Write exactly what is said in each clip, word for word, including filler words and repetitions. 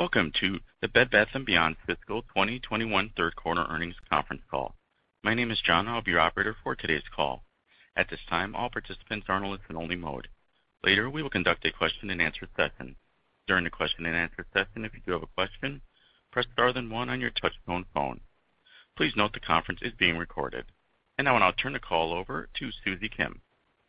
Welcome to the Bed Bath and Beyond Fiscal twenty twenty-one Third Quarter Earnings Conference Call. My name is John. I'll be your operator for today's call. At this time, all participants are in a listen-only mode. Later, we will conduct a question-and-answer session. During the question-and-answer session, if you do have a question, press star then one on your touch-tone phone. Please note the conference is being recorded. And now I'll turn the call over to Susie Kim.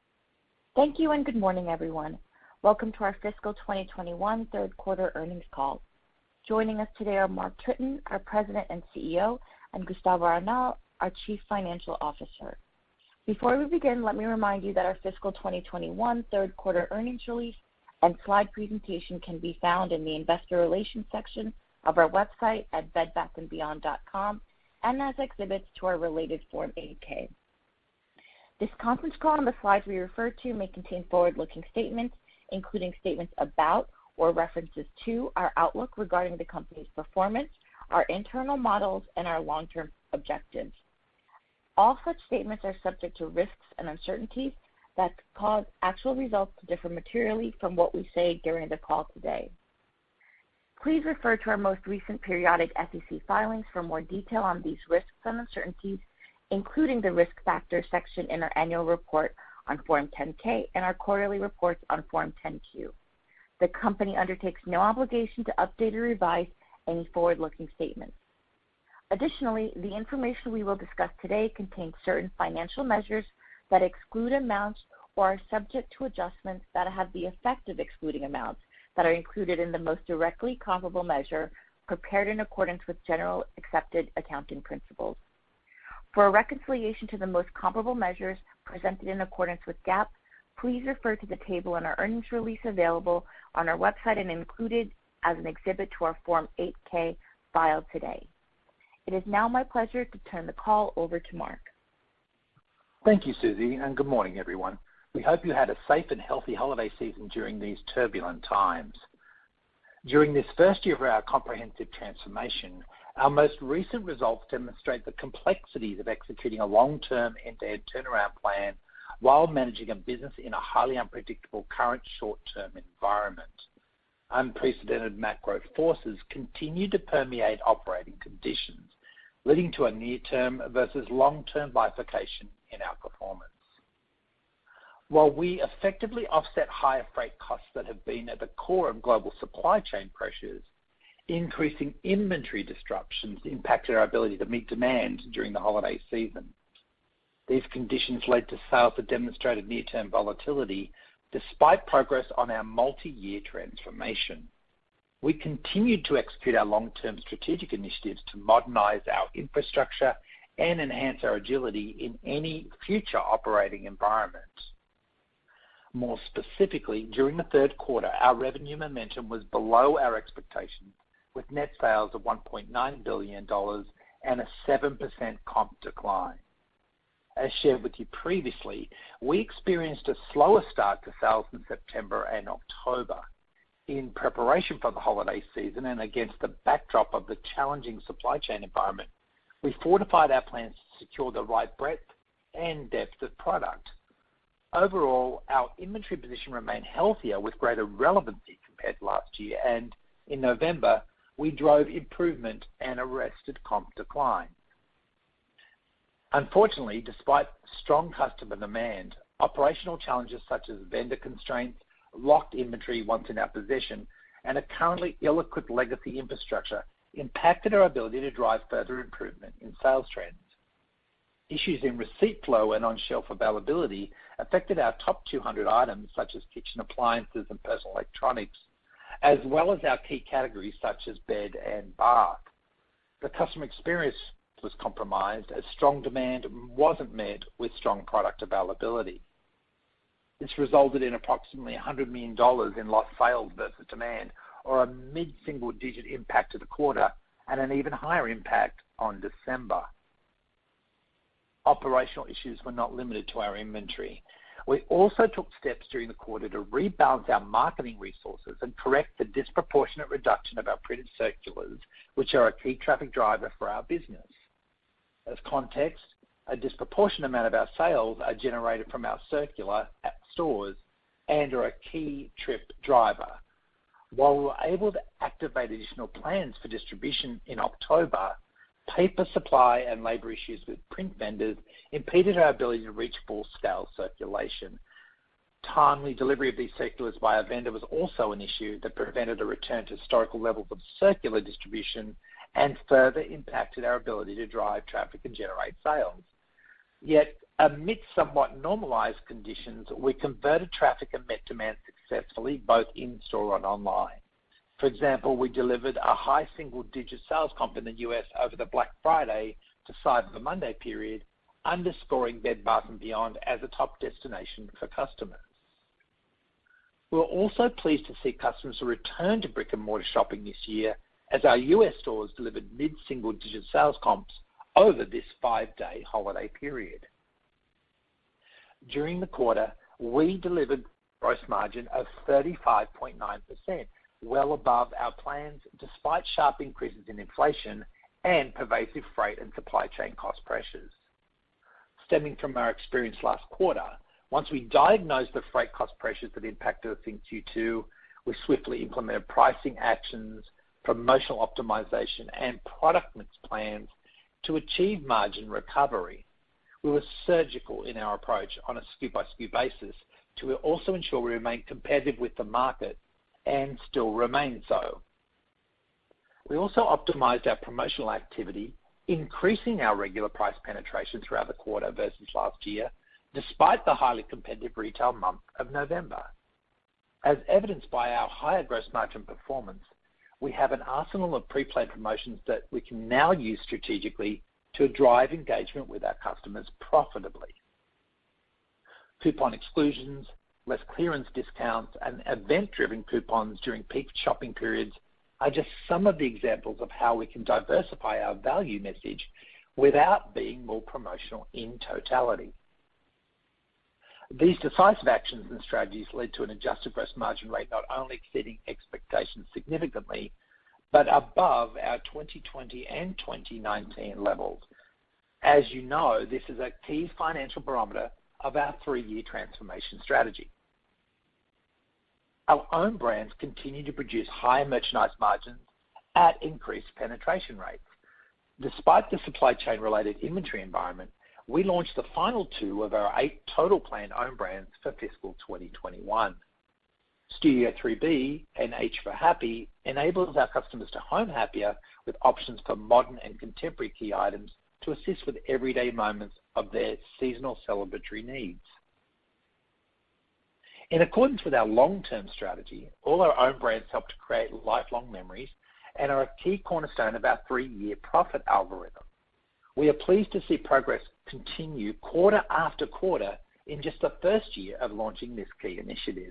Thank you and good morning, everyone. Welcome to our fiscal twenty twenty-one third quarter earnings call. Joining us today are Mark Tritton, our President and C E O, and Gustavo Arnal, our Chief Financial Officer. Before we begin, let me remind you that our fiscal twenty twenty-one third quarter earnings release and slide presentation can be found in the Investor Relations section of our website at bed bath and beyond dot com and as exhibits to our related Form eight K. This conference call and the slides we refer to may contain forward-looking statements, including statements about or references to our outlook regarding the company's performance, our internal models, and our long-term objectives. All such statements are subject to risks and uncertainties that cause actual results to differ materially from what we say during the call today. Please refer to our most recent periodic S E C filings for more detail on these risks and uncertainties, including the Risk Factors section in our annual report on Form ten K and our quarterly reports on Form ten Q. The company undertakes no obligation to update or revise any forward-looking statements. Additionally, the information we will discuss today contains certain financial measures that exclude amounts or are subject to adjustments that have the effect of excluding amounts that are included in the most directly comparable measure prepared in accordance with general accepted accounting principles. For a reconciliation to the most comparable measures presented in accordance with GAAP, please refer to the table in our earnings release available on our website and included as an exhibit to our Form eight K filed today. It is now my pleasure to turn the call over to Mark. Thank you, Susie, and good morning, everyone. We hope you had a safe and healthy holiday season during these turbulent times. During this first year of our comprehensive transformation, our most recent results demonstrate the complexities of executing a long-term end-to-end turnaround plan while managing a business in a highly unpredictable current short-term environment. Unprecedented macro forces continue to permeate operating conditions, leading to a near-term versus long-term bifurcation in our performance. While we effectively offset higher freight costs that have been at the core of global supply chain pressures, increasing inventory disruptions impacted our ability to meet demand during the holiday season. These conditions led to sales that demonstrated near-term volatility despite progress on our multi-year transformation. We continued to execute our long-term strategic initiatives to modernize our infrastructure and enhance our agility in any future operating environment. More specifically, during the third quarter, our revenue momentum was below our expectations, with net sales of one point nine billion dollars and a seven percent comp decline. As shared with you previously, we experienced a slower start to sales in September and October. In preparation for the holiday season and against the backdrop of the challenging supply chain environment, we fortified our plans to secure the right breadth and depth of product. Overall, our inventory position remained healthier with greater relevancy compared to last year, and in November, we drove improvement and arrested comp decline. Unfortunately, despite strong customer demand, operational challenges such as vendor constraints, locked inventory once in our possession, and a currently ill-equipped legacy infrastructure impacted our ability to drive further improvement in sales trends. Issues in receipt flow and on-shelf availability affected our top two hundred items such as kitchen appliances and personal electronics, as well as our key categories such as bed and bath. The customer experience was compromised as strong demand wasn't met with strong product availability. This resulted in approximately one hundred million dollars in lost sales versus demand, or a mid-single digit impact to the quarter and an even higher impact on December. Operational issues were not limited to our inventory. We also took steps during the quarter to rebalance our marketing resources and correct the disproportionate reduction of our printed circulars, which are a key traffic driver for our business. As context, a disproportionate amount of our sales are generated from our circular at stores and are a key trip driver. While we were able to activate additional plans for distribution in October, paper supply and labor issues with print vendors impeded our ability to reach full-scale circulation. Timely delivery of these circulars by our vendor was also an issue that prevented a return to historical levels of circular distribution and further impacted our ability to drive traffic and generate sales. Yet, amidst somewhat normalized conditions, we converted traffic and met demand successfully, both in-store and online. For example, we delivered a high single-digit sales comp in the U S over the Black Friday to Cyber Monday period, underscoring Bed Bath and Beyond as a top destination for customers. We were also pleased to see customers return to brick-and-mortar shopping this year as our U S stores delivered mid-single-digit sales comps over this five-day holiday period. During the quarter, we delivered gross margin of thirty-five point nine percent, well above our plans despite sharp increases in inflation and pervasive freight and supply chain cost pressures. Stemming from our experience last quarter, once we diagnosed the freight cost pressures that impacted us in Q two, we swiftly implemented pricing actions, promotional optimization, and product mix plans to achieve margin recovery. We were surgical in our approach on a S K U by S K U basis to also ensure we remain competitive with the market and still remain so. We also optimized our promotional activity, increasing our regular price penetration throughout the quarter versus last year, despite the highly competitive retail month of November. As evidenced by our higher gross margin performance, we have an arsenal of pre-planned promotions that we can now use strategically to drive engagement with our customers profitably. Coupon exclusions, less clearance discounts, and event-driven coupons during peak shopping periods are just some of the examples of how we can diversify our value message without being more promotional in totality. These decisive actions and strategies led to an adjusted gross margin rate not only exceeding expectations significantly, but above our twenty twenty and twenty nineteen levels. As you know, this is a key financial barometer of our three-year transformation strategy. Our own brands continue to produce higher merchandise margins at increased penetration rates. Despite the supply chain-related inventory environment, we launched the final two of our eight total planned own brands for fiscal twenty twenty-one. Studio three B and H for Happy enables our customers to home happier with options for modern and contemporary key items to assist with everyday moments of their seasonal celebratory needs. In accordance with our long-term strategy, all our own brands help to create lifelong memories and are a key cornerstone of our three-year profit algorithm. We are pleased to see progress continue quarter after quarter in just the first year of launching this key initiative.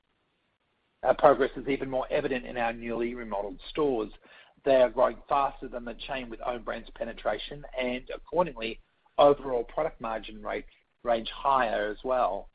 Our progress is even more evident in our newly remodeled stores. They are growing faster than the chain with own brands penetration, and accordingly, overall product margin rates range higher as well.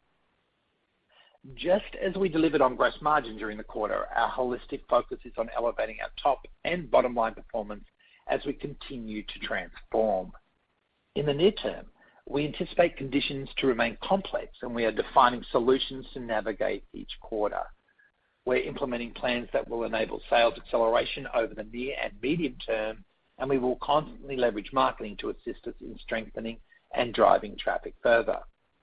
Just as we delivered on gross margin during the quarter, our holistic focus is on elevating our top and bottom line performance as we continue to transform. In the near term, we anticipate conditions to remain complex, and we are defining solutions to navigate each quarter. We're implementing plans that will enable sales acceleration over the near and medium term, and we will constantly leverage marketing to assist us in strengthening and driving traffic further.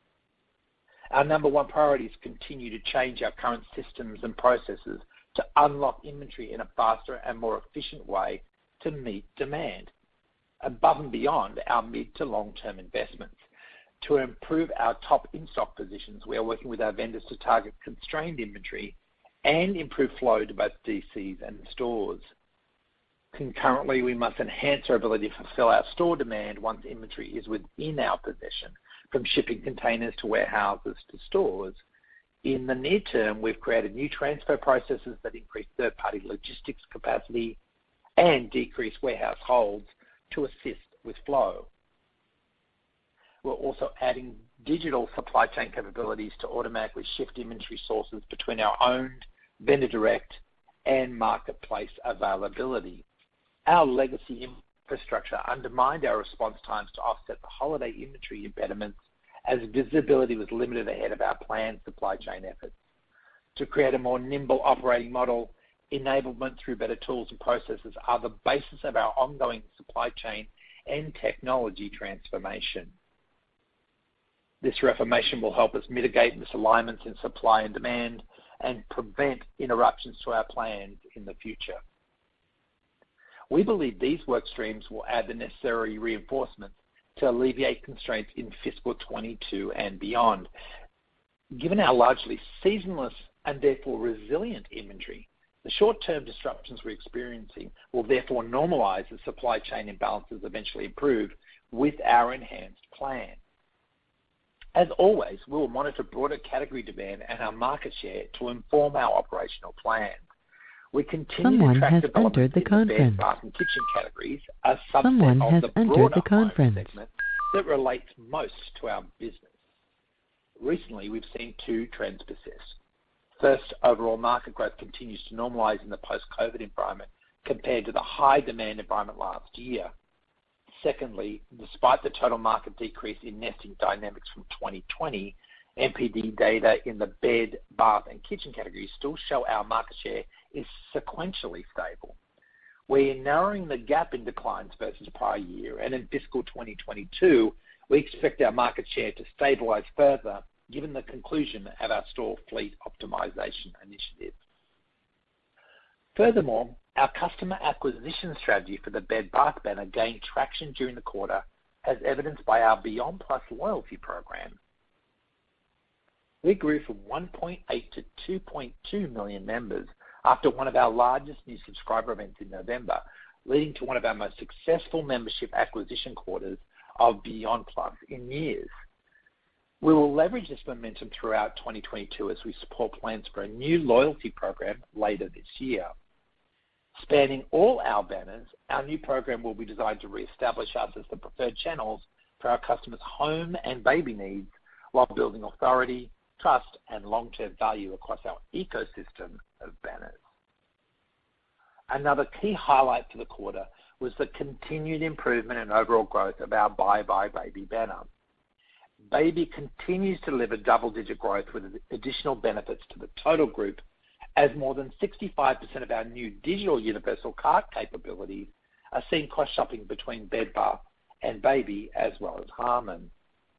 Our number one priority is to continue to change our current systems and processes to unlock inventory in a faster and more efficient way to meet demand, above and beyond our mid to long-term investments. To improve our top in-stock positions, we are working with our vendors to target constrained inventory and improve flow to both D Cs and stores. Concurrently, we must enhance our ability to fulfill our store demand once inventory is within our possession, from shipping containers to warehouses to stores. In the near term, we've created new transfer processes that increase third-party logistics capacity and decrease warehouse holds to assist with flow. We're also adding digital supply chain capabilities to automatically shift inventory sources between our owned, vendor direct, and marketplace availability. Our legacy infrastructure undermined our response times to offset the holiday inventory impediments as visibility was limited ahead of our planned supply chain efforts. To create a more nimble operating model enablement through better tools and processes are the basis of our ongoing supply chain and technology transformation. This reformation will help us mitigate misalignments in supply and demand and prevent interruptions to our plans in the future. We believe these work streams will add the necessary reinforcements to alleviate constraints in fiscal twenty-two and beyond. Given our largely seasonless and therefore resilient inventory, the short-term disruptions we're experiencing will therefore normalize as supply chain imbalances eventually improve with our enhanced plan. As always, we will monitor broader category demand and our market share to inform our operational plans. We continue Someone to track has developments entered the in conference. the bed, bath, and kitchen categories, a subset Someone of has the entered broader the conference. home segment that relates most to our business. Recently, we've seen two trends persist. First, overall market growth continues to normalize in the post-COVID environment compared to the high demand environment last year. Secondly, despite the total market decrease in nesting dynamics from twenty twenty, M P D data in the bed, bath, and kitchen categories still show our market share is sequentially stable. We're narrowing the gap in declines versus prior year, and in fiscal twenty twenty-two, we expect our market share to stabilize further given the conclusion of our store fleet optimization initiative. Furthermore, our customer acquisition strategy for the Bed Bath banner gained traction during the quarter, as evidenced by our Beyond Plus loyalty program. We grew from one point eight to two point two million members after one of our largest new subscriber events in November, leading to one of our most successful membership acquisition quarters of Beyond Plus in years. We will leverage this momentum throughout twenty twenty-two as we support plans for a new loyalty program later this year. Spanning all our banners, our new program will be designed to reestablish us as the preferred channels for our customers' home and baby needs while building authority, trust, and long-term value across our ecosystem of banners. Another key highlight for the quarter was the continued improvement and overall growth of our Bye Bye Baby banner. Baby continues to deliver double-digit growth with additional benefits to the total group, as more than sixty-five percent of our new digital universal cart capabilities are seen cross-shopping between Bed Bath and Baby as well as Harmon.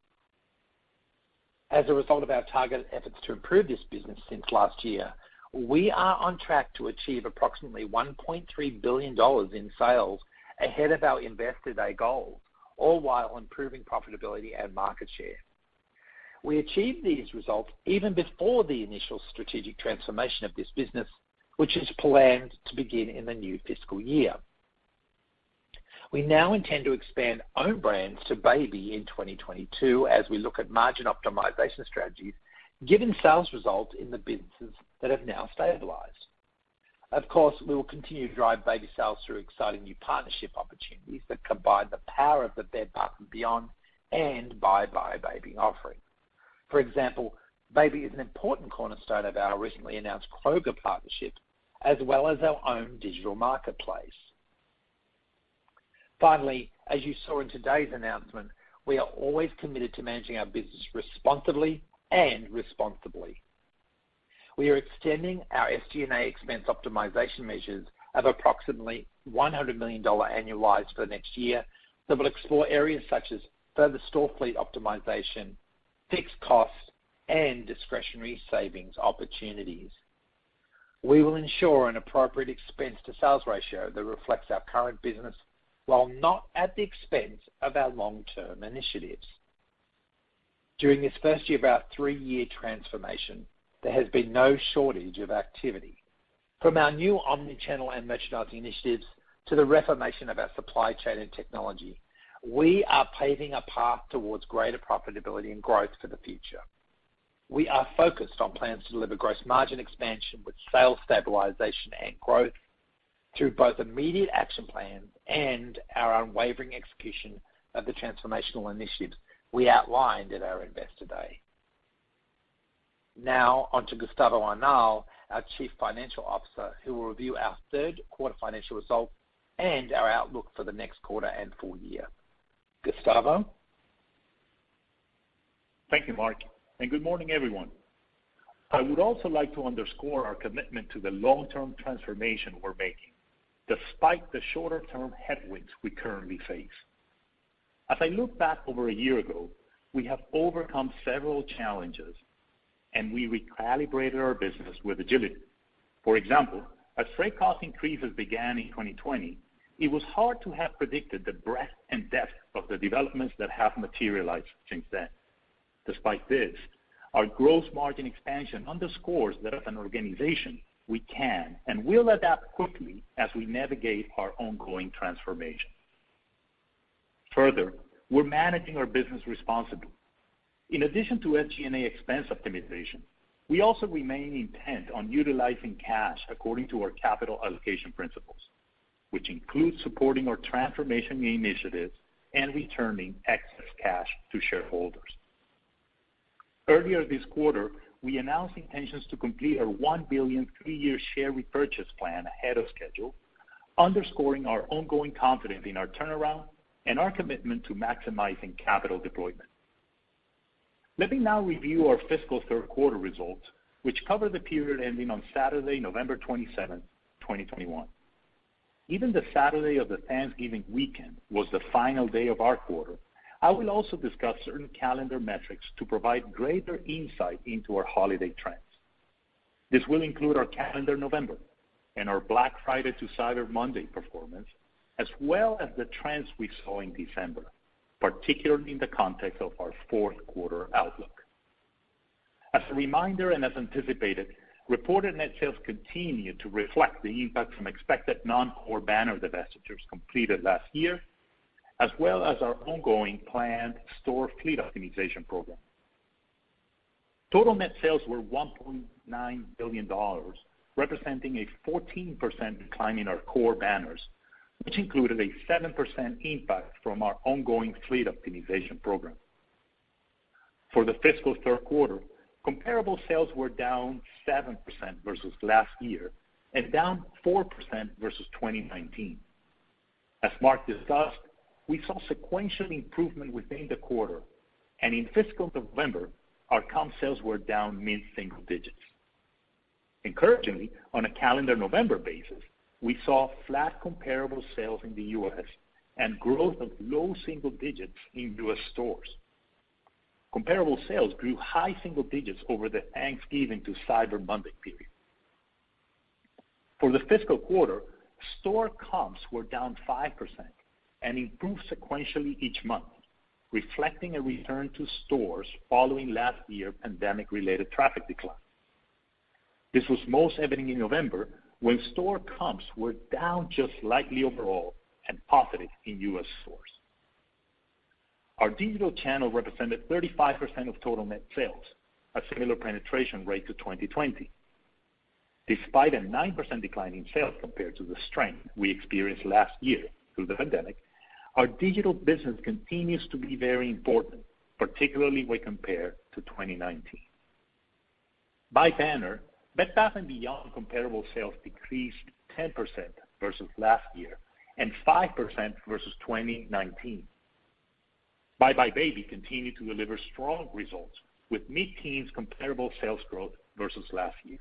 As a result of our targeted efforts to improve this business since last year, we are on track to achieve approximately one point three billion dollars in sales ahead of our Investor Day goals, all while improving profitability and market share. We achieved these results even before the initial strategic transformation of this business, which is planned to begin in the new fiscal year. We now intend to expand own brands to Baby in twenty twenty-two as we look at margin optimization strategies, given sales results in the businesses that have now stabilized. Of course, we will continue to drive Baby sales through exciting new partnership opportunities that combine the power of the Bed Bath and Beyond and Bye Bye Baby offerings. For example, Baby is an important cornerstone of our recently announced Kroger partnership, as well as our own digital marketplace. Finally, as you saw in today's announcement, we are always committed to managing our business responsibly and responsibly. We are extending our S G and A expense optimization measures of approximately one hundred million dollars annualized for the next year that will explore areas such as further store fleet optimization, fixed costs, and discretionary savings opportunities. We will ensure an appropriate expense to sales ratio that reflects our current business while not at the expense of our long-term initiatives. During this first year of our three-year transformation, there has been no shortage of activity. From our new omni-channel and merchandising initiatives to the reformation of our supply chain and technology, we are paving a path towards greater profitability and growth for the future. We are focused on plans to deliver gross margin expansion with sales stabilization and growth through both immediate action plans and our unwavering execution of the transformational initiatives we outlined at our Investor Day. Now on to Gustavo Arnal, our Chief Financial Officer, who will review our third quarter financial results and our outlook for the next quarter and full year. Gustavo? Thank you, Mark, and good morning, everyone. I would also like to underscore our commitment to the long-term transformation we're making, despite the shorter-term headwinds we currently face. As I look back over a year ago, we have overcome several challenges, and we recalibrated our business with agility. For example, as freight cost increases began in twenty twenty, it was hard to have predicted the breadth and depth of the developments that have materialized since then. Despite this, our gross margin expansion underscores that as an organization, we can and will adapt quickly as we navigate our ongoing transformation. Further, we're managing our business responsibly. In addition to S G and A expense optimization, we also remain intent on utilizing cash according to our capital allocation principles, which includes supporting our transformation initiatives and returning excess cash to shareholders. Earlier this quarter, we announced intentions to complete our one billion dollars three-year share repurchase plan ahead of schedule, underscoring our ongoing confidence in our turnaround and our commitment to maximizing capital deployment. Let me now review our fiscal third quarter results, which cover the period ending on Saturday, November twenty-seventh, twenty twenty-one. Even the Saturday of the Thanksgiving weekend was the final day of our quarter. I will also discuss certain calendar metrics to provide greater insight into our holiday trends. This will include our calendar November and our Black Friday to Cyber Monday performance, as well as the trends we saw in December, particularly in the context of our fourth quarter outlook. As a reminder and as anticipated, reported net sales continue to reflect the impact from expected non-core banner divestitures completed last year, as well as our ongoing planned store fleet optimization program. Total net sales were one point nine billion dollars, representing a fourteen percent decline in our core banners, which included a seven percent impact from our ongoing fleet optimization program. For the fiscal third quarter, comparable sales were down seven percent versus last year and down four percent versus twenty nineteen. As Mark discussed, we saw sequential improvement within the quarter, and in fiscal November, our comp sales were down mid-single digits. Encouragingly, on a calendar November basis, we saw flat comparable sales in the U S and growth of low single digits in U S stores. Comparable sales grew high single digits over the Thanksgiving to Cyber Monday period. For the fiscal quarter, store comps were down five percent and improved sequentially each month, reflecting a return to stores following last year's pandemic-related traffic decline. This was most evident in November, when store comps were down just slightly overall and positive in U S stores. Our digital channel represented thirty-five percent of total net sales, a similar penetration rate to twenty twenty. Despite a nine percent decline in sales compared to the strength we experienced last year through the pandemic, our digital business continues to be very important, particularly when compared to twenty nineteen. By banner, Bed Bath and Beyond comparable sales decreased ten percent versus last year and five percent versus twenty nineteen. buybuy BABY continued to deliver strong results with mid-teens comparable sales growth versus last year.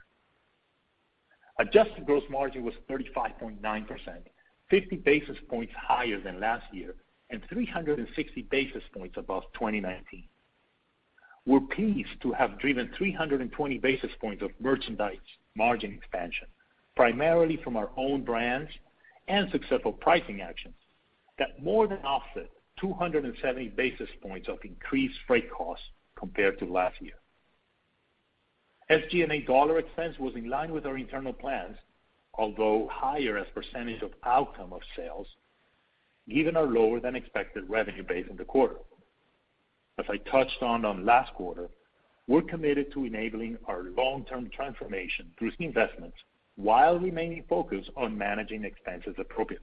Adjusted gross margin was thirty-five point nine percent, fifty basis points higher than last year and three hundred sixty basis points above twenty nineteen. We're pleased to have driven three hundred twenty basis points of merchandise margin expansion, primarily from our own brands and successful pricing actions that more than offset two hundred seventy basis points of increased freight costs compared to last year. S G and A dollar expense was in line with our internal plans, although higher as percentage of outcome of sales, given our lower than expected revenue base in the quarter. As I touched on on last quarter, we're committed to enabling our long-term transformation through investments while remaining focused on managing expenses appropriately.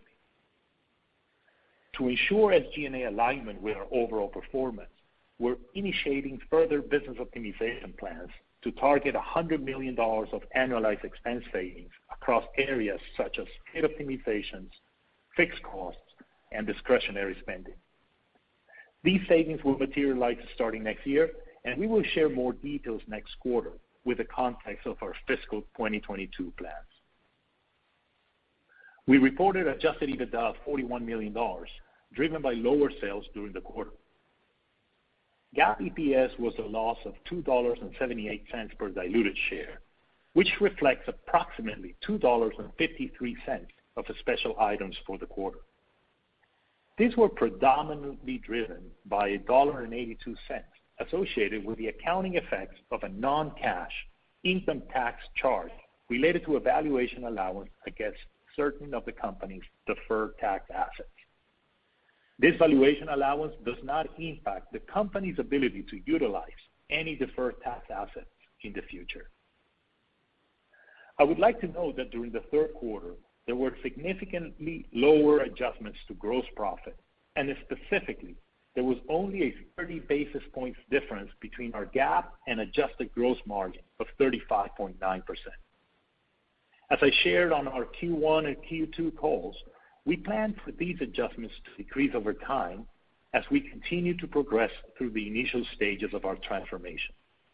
To ensure S G and A alignment with our overall performance, we're initiating further business optimization plans to target one hundred million dollars of annualized expense savings across areas such as fleet optimizations, fixed costs, and discretionary spending. These savings will materialize starting next year, and we will share more details next quarter with the context of our fiscal twenty twenty-two plans. We reported adjusted EBITDA of forty-one million dollars, driven by lower sales during the quarter. GAAP E P S was a loss of two dollars and seventy-eight cents per diluted share, which reflects approximately two dollars and fifty-three cents of special items for the quarter. These were predominantly driven by one dollar and eighty-two cents associated with the accounting effects of a non-cash income tax charge related to a valuation allowance against certain of the company's deferred tax assets. This valuation allowance does not impact the company's ability to utilize any deferred tax assets in the future. I would like to note that during the third quarter, there were significantly lower adjustments to gross profit, and specifically, there was only a thirty basis points difference between our GAAP and adjusted gross margin of thirty-five point nine percent. As I shared on our Q one and Q two calls, we plan for these adjustments to decrease over time as we continue to progress through the initial stages of our transformation.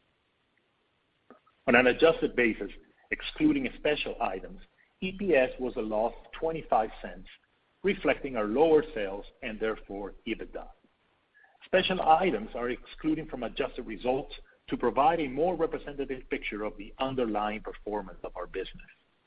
On an adjusted basis, excluding special items, E P S was a loss of twenty-five cents, reflecting our lower sales and therefore EBITDA. Special items are excluded from adjusted results to provide a more representative picture of the underlying performance of our business.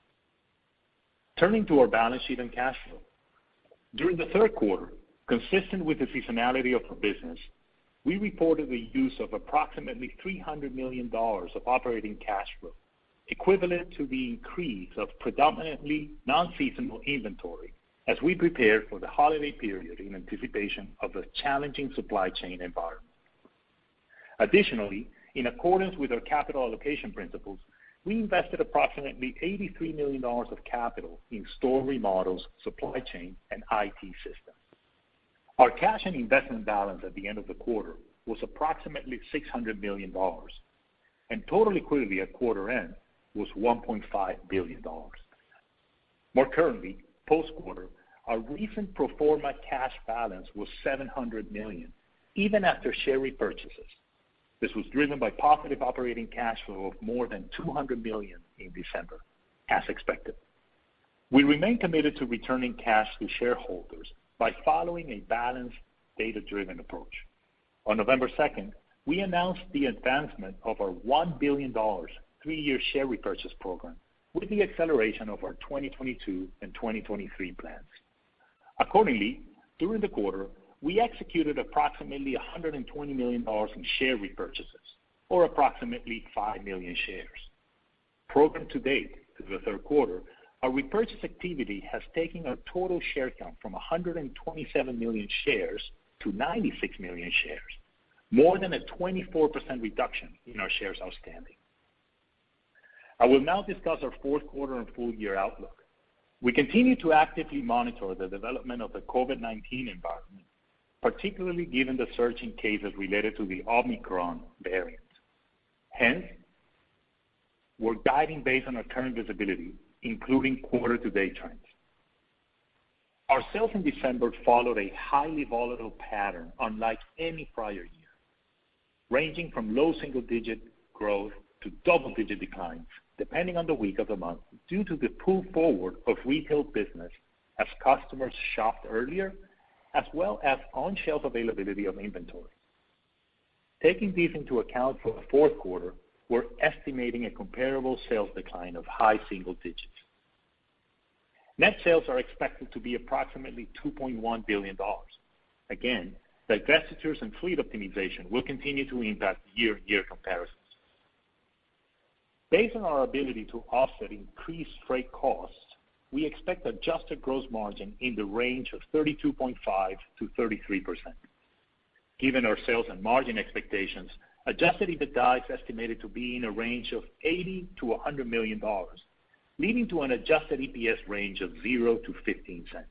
Turning to our balance sheet and cash flow. During the third quarter, consistent with the seasonality of our business, we reported the use of approximately three hundred million dollars of operating cash flow, equivalent to the increase of predominantly non-seasonal inventory as we prepared for the holiday period in anticipation of a challenging supply chain environment. Additionally, in accordance with our capital allocation principles, we invested approximately eighty-three million dollars of capital in store remodels, supply chain, and I T systems. Our cash and investment balance at the end of the quarter was approximately six hundred million dollars, and total liquidity at quarter end was one point five billion dollars. More currently, post-quarter, our recent pro forma cash balance was seven hundred million dollars, even after share repurchases. This was driven by positive operating cash flow of more than two hundred million dollars in December, as expected. We remain committed to returning cash to shareholders by following a balanced, data-driven approach. On November second, we announced the advancement of our one billion dollars three-year share repurchase program with the acceleration of our twenty twenty-two and twenty twenty-three plans. Accordingly, during the quarter, we executed approximately one hundred twenty million dollars in share repurchases, or approximately five million shares. Program to date, through the third quarter, our repurchase activity has taken our total share count from one hundred twenty-seven million shares to ninety-six million shares, more than a twenty-four percent reduction in our shares outstanding. I will now discuss our fourth quarter and full year outlook. We continue to actively monitor the development of the COVID nineteen environment, particularly given the surge in cases related to the Omicron variant. Hence, we're guiding based on our current visibility, including quarter-to-date trends. Our sales in December followed a highly volatile pattern unlike any prior year, ranging from low single-digit growth to double-digit declines, depending on the week of the month, due to the pull forward of retail business as customers shopped earlier, as well as on-shelf availability of inventory. Taking these into account for the fourth quarter, we're estimating a comparable sales decline of high single digits. Net sales are expected to be approximately two point one billion dollars. Again, divestitures and fleet optimization will continue to impact year-on-year comparisons. Based on our ability to offset increased freight costs, we expect adjusted gross margin in the range of thirty-two point five to thirty-three percent. Given our sales and margin expectations, adjusted EBITDA is estimated to be in a range of eighty to one hundred million dollars, leading to an adjusted E P S range of zero to fifteen cents.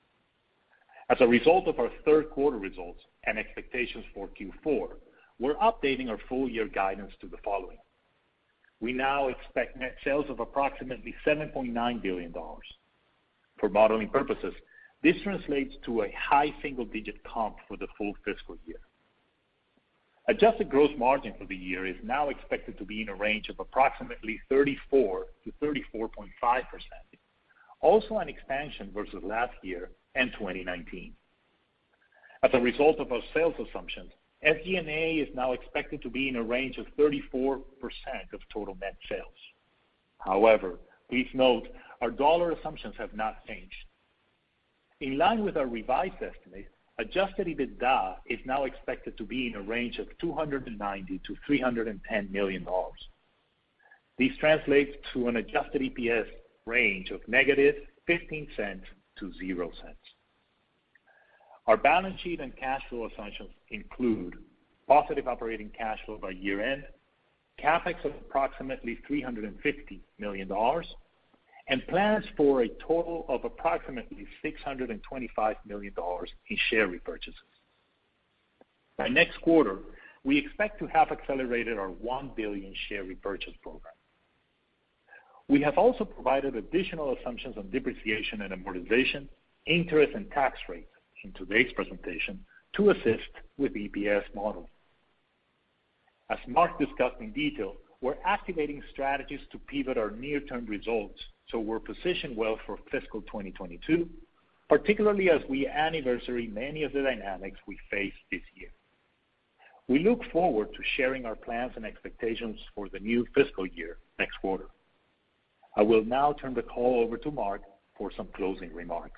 As a result of our third quarter results and expectations for Q four, we're updating our full year guidance to the following. We now expect net sales of approximately seven point nine billion dollars. For modeling purposes, this translates to a high single-digit comp for the full fiscal year. Adjusted gross margin for the year is now expected to be in a range of approximately thirty-four to thirty-four point five percent, also an expansion versus last year and twenty nineteen. As a result of our sales assumptions, S G and A is now expected to be in a range of thirty-four percent of total net sales. However, please note our dollar assumptions have not changed. In line with our revised estimate, Adjusted EBITDA is now expected to be in a range of two hundred ninety to three hundred ten million dollars. This translates to an Adjusted E P S range of negative fifteen cents to zero cents. Our balance sheet and cash flow assumptions include positive operating cash flow by year-end, CapEx of approximately three hundred fifty million dollars, and plans for a total of approximately six hundred twenty-five million dollars in share repurchases. By next quarter, we expect to have accelerated our one billion dollars share repurchase program. We have also provided additional assumptions on depreciation and amortization, interest, and tax rates in today's presentation to assist with E P S modeling. As Mark discussed in detail, we're activating strategies to pivot our near-term results so we're positioned well for fiscal twenty twenty-two, particularly as we anniversary many of the dynamics we faced this year. We look forward to sharing our plans and expectations for the new fiscal year next quarter. I will now turn the call over to Mark for some closing remarks.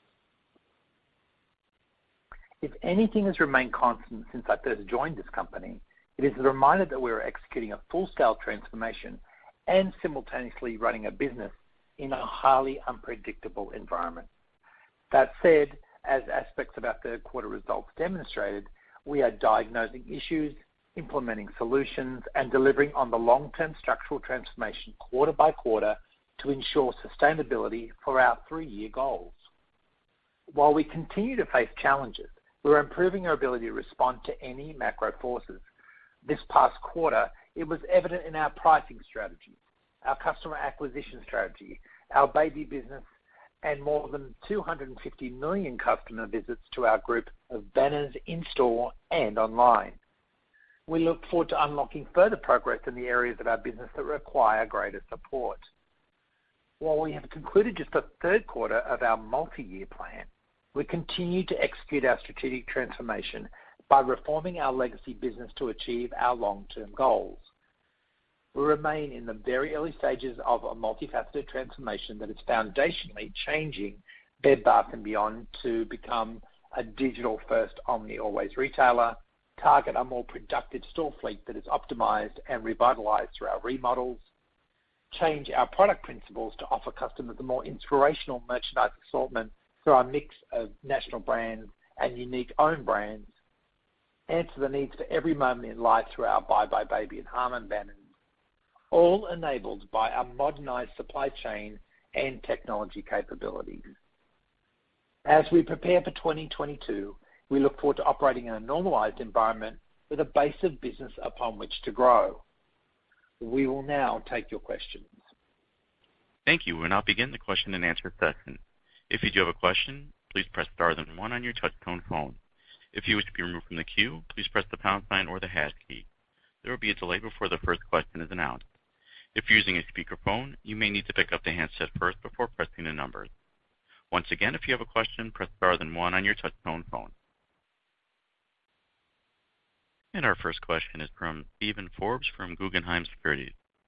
If anything has remained constant since I first joined this company, it is the reminder that we are executing a full-scale transformation and simultaneously running a business in a highly unpredictable environment. That said, as aspects of our third quarter results demonstrated, we are diagnosing issues, implementing solutions, and delivering on the long-term structural transformation quarter by quarter to ensure sustainability for our three-year goals. While we continue to face challenges, we're improving our ability to respond to any macro forces. This past quarter, it was evident in our pricing strategy, our customer acquisition strategy, our baby business, and more than two hundred fifty million customer visits to our group of banners in-store and online. We look forward to unlocking further progress in the areas of our business that require greater support. While we have concluded just the third quarter of our multi-year plan, we continue to execute our strategic transformation by reforming our legacy business to achieve our long-term goals. We remain in the very early stages of a multifaceted transformation that is foundationally changing Bed Bath and Beyond to become a digital-first omni-always retailer, target a more productive store fleet that is optimized and revitalized through our remodels, change our product principles to offer customers a more inspirational merchandise assortment through our mix of national brands and unique own brands, answer the needs for every moment in life through our Bye Bye Baby and Harmon banners, all enabled by our modernized supply chain and technology capabilities. As we prepare for twenty twenty-two, we look forward to operating in a normalized environment with a base of business upon which to grow. We will now take your questions. Thank you. We'll now begin the question and answer session. If you do have a question, please press star then one on your touch-tone phone. If you wish to be removed from the queue, please press the pound sign or the hash key. There will be a delay before the first question is announced. If you're using a speakerphone, you may need to pick up the handset first before pressing the numbers. Once again, if you have a question, press star then one on your touch-tone phone. And our first question is from Steven Forbes from Guggenheim Securities.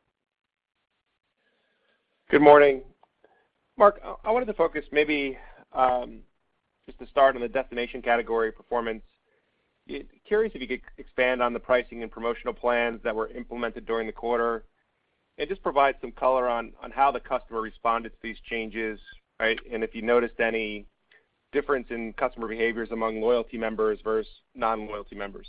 Good morning. Mark, I wanted to focus maybe um, just to start on the destination category performance. Curious if you could expand on the pricing and promotional plans that were implemented during the quarter and just provide some color on, on how the customer responded to these changes, right? And if you noticed any difference in customer behaviors among loyalty members versus non-loyalty members.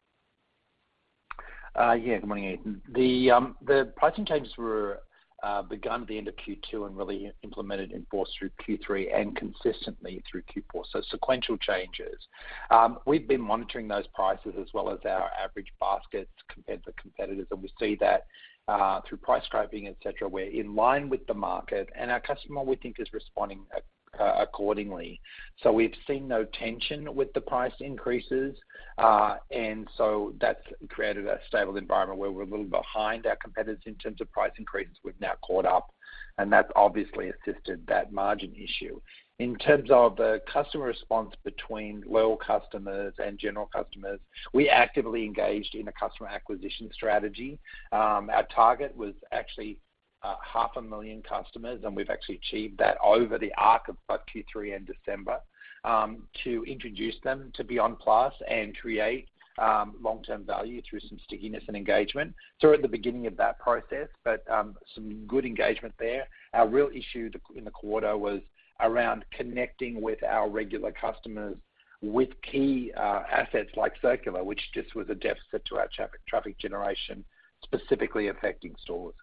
Uh, yeah, good morning, Ethan. The, um, the pricing changes were uh, begun at the end of Q two and really implemented in force through Q three and consistently through Q four, so sequential changes. Um, we've been monitoring those prices as well as our average baskets compared to competitors, and we see that uh, through price scraping, et cetera, we're in line with the market, and our customer, we think, is responding uh, accordingly. So we've seen no tension with the price increases, uh, and so that's created a stable environment where we're a little behind our competitors in terms of price increases. We've now caught up, and that's obviously assisted that margin issue. In terms of the customer response between loyal customers and general customers, we actively engaged in a customer acquisition strategy. Um, our target was actually uh, half a million customers, and we've actually achieved that over the arc of both Q three and December, um, to introduce them to Beyond Plus and create um, long-term value through some stickiness and engagement. So we're at the beginning of that process, but um, some good engagement there. Our real issue in the quarter was around connecting with our regular customers with key uh, assets like circular, which just was a deficit to our traffic, traffic generation, specifically affecting stores.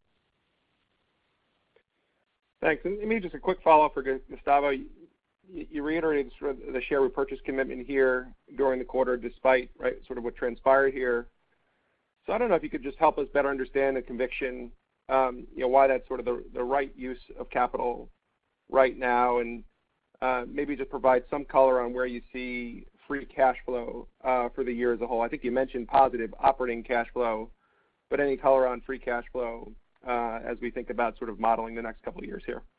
Thanks. And maybe just a quick follow-up for Gustavo. You, you reiterated sort of the share repurchase commitment here during the quarter, despite right sort of what transpired here. So I don't know if you could just help us better understand the conviction, um, you know, why that's sort of the, the right use of capital right now, and uh, maybe just provide some color on where you see free cash flow uh, for the year as a whole. I think you mentioned positive operating cash flow, but any color on free cash flow uh, as we think about sort of modeling the next couple of years here?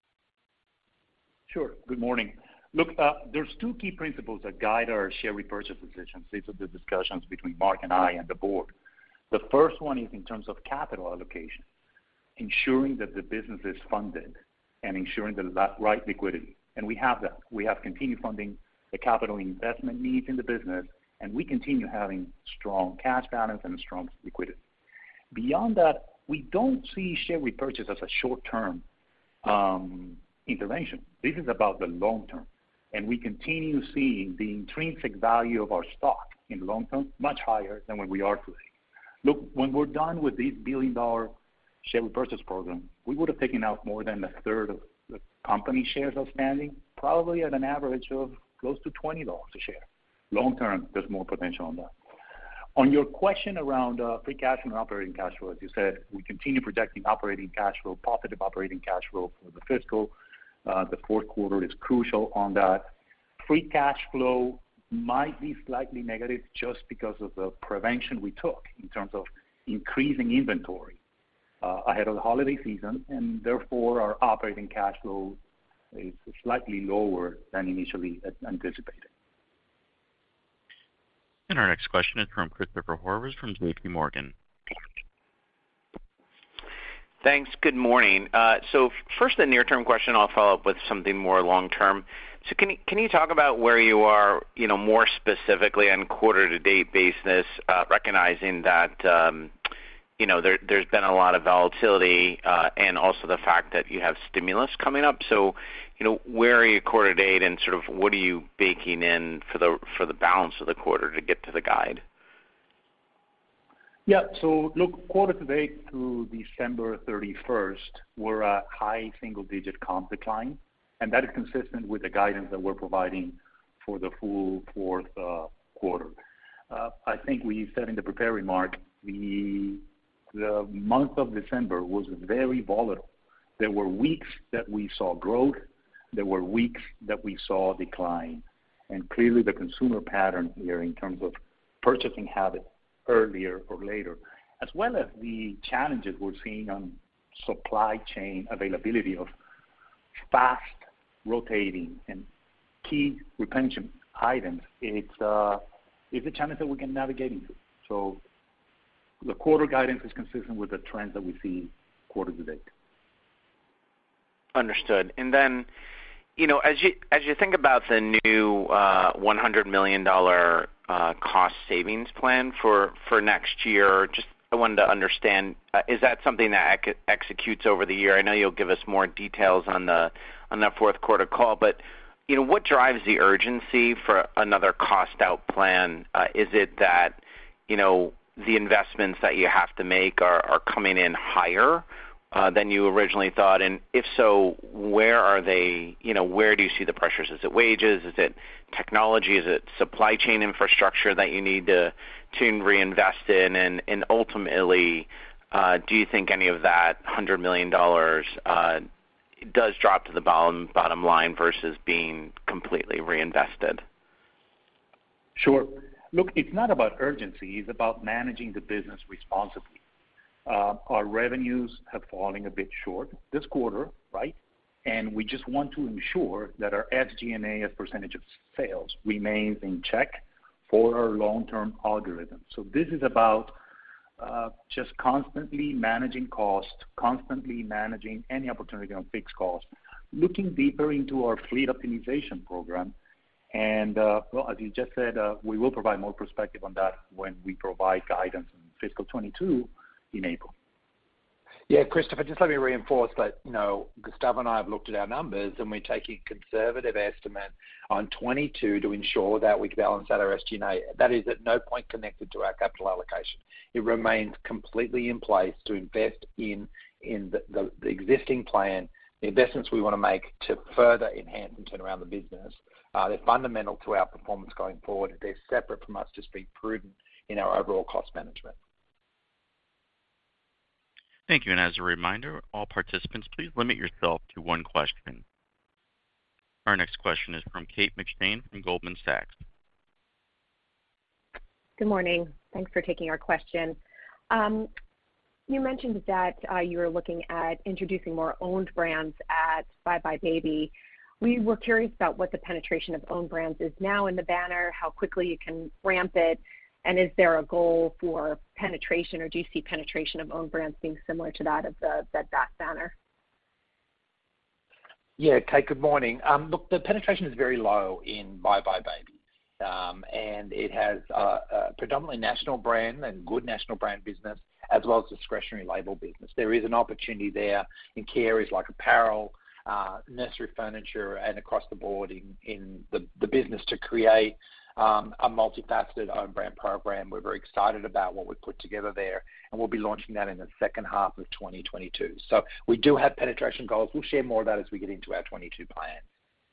Sure. Good morning. Look, uh, there's two key principles that guide our share repurchase decisions. These are the discussions between Mark and I and the board. The first one is in terms of capital allocation, ensuring that the business is funded and ensuring the right liquidity. And we have that. We have continued funding the capital investment needs in the business, and we continue having strong cash balance and strong liquidity. Beyond that, we don't see share repurchase as a short-term um, intervention. This is about the long term. And we continue seeing the intrinsic value of our stock in the long term much higher than where we are today. Look, when we're done with this billion-dollar share repurchase program, we would have taken out more than a third of the company shares outstanding, probably at an average of close to twenty dollars a share. Long term, there's more potential on that. On your question around uh, free cash flow and operating cash flow, as you said, we continue projecting operating cash flow, positive operating cash flow for the fiscal. Uh, the fourth quarter is crucial on that. Free cash flow might be slightly negative just because of the prevention we took in terms of increasing inventory Uh, ahead of the holiday season, and therefore our operating cash flow is slightly lower than initially anticipated. And our next question is from Christopher Horvers from J P Morgan. Thanks. Good morning. Uh, so first, the near-term question. I'll follow up with something more long-term. So can you, can you talk about where you are, you know, more specifically on quarter-to-date basis, uh, recognizing that um, you know, there, there's been a lot of volatility uh, and also the fact that you have stimulus coming up. So, you know, where are you quarter to date and sort of what are you baking in for the for the balance of the quarter to get to the guide? Yeah, so look, quarter to date through December thirty-first, we're a high single-digit comp decline, and that is consistent with the guidance that we're providing for the full fourth uh, quarter. Uh, I think we said in the prepared remark, the The month of December was very volatile. There were weeks that we saw growth. There were weeks that we saw decline. And clearly the consumer pattern here in terms of purchasing habits earlier or later, as well as the challenges we're seeing on supply chain availability of fast rotating and key replenishment items, it's, uh, it's a challenge that we can navigate into. So the quarter guidance is consistent with the trends that we see quarter to date. Understood. And then, you know, as you as you think about the new uh, one hundred million dollars uh, cost savings plan for, for next year, just I wanted to understand, uh, is that something that ex- executes over the year? I know you'll give us more details on the on that fourth quarter call, but you know, what drives the urgency for another cost out plan? Uh, is it that, you know, the investments that you have to make are, are coming in higher uh, than you originally thought? And if so, where are they, you know, where do you see the pressures? Is it wages? Is it technology? Is it supply chain infrastructure that you need to, to reinvest in? And, and ultimately, uh, do you think any of that one hundred million dollars uh, does drop to the bottom bottom line versus being completely reinvested? Sure. Look, it's not about urgency. It's about managing the business responsibly. Uh, our revenues have fallen a bit short this quarter, right? And we just want to ensure that our S G and A as percentage of sales remains in check for our long-term algorithm. So this is about uh, just constantly managing cost, constantly managing any opportunity on fixed cost, looking deeper into our fleet optimization program. And, uh, well, as you just said, uh, we will provide more perspective on that when we provide guidance in fiscal twenty-two in April. Yeah, Christopher, just let me reinforce that, you know, Gustavo and I have looked at our numbers and we're taking a conservative estimate on twenty-two to ensure that we can balance out our S G and A. That is at no point connected to our capital allocation. It remains completely in place to invest in, in the, the, the existing plan, the investments we want to make to further enhance and turn around the business. Uh, they're fundamental to our performance going forward. They're separate from us just being prudent in our overall cost management. Thank you. And as a reminder, all participants, please limit yourself to one question. Our next question is from Kate McShane from Goldman Sachs. Good morning. Thanks for taking our question. Um, you mentioned that uh, you were looking at introducing more owned brands at buybuy BABY. We were curious about what the penetration of owned brands is now in the banner, how quickly you can ramp it, and is there a goal for penetration, or do you see penetration of own brands being similar to that of the Bed Bath banner? Yeah, Kate, good morning. Um, look, the penetration is very low in buybuy BABY, um, and it has a, a predominantly national brand and good national brand business, as well as discretionary label business. There is an opportunity there in key areas like apparel, uh, nursery furniture, and across the board in, in the, the business to create Um, a multifaceted own brand program. We're very excited about what we've put together there, and we'll be launching that in the second half of twenty twenty-two. So we do have penetration goals. We'll share more of that as we get into our twenty-two plans.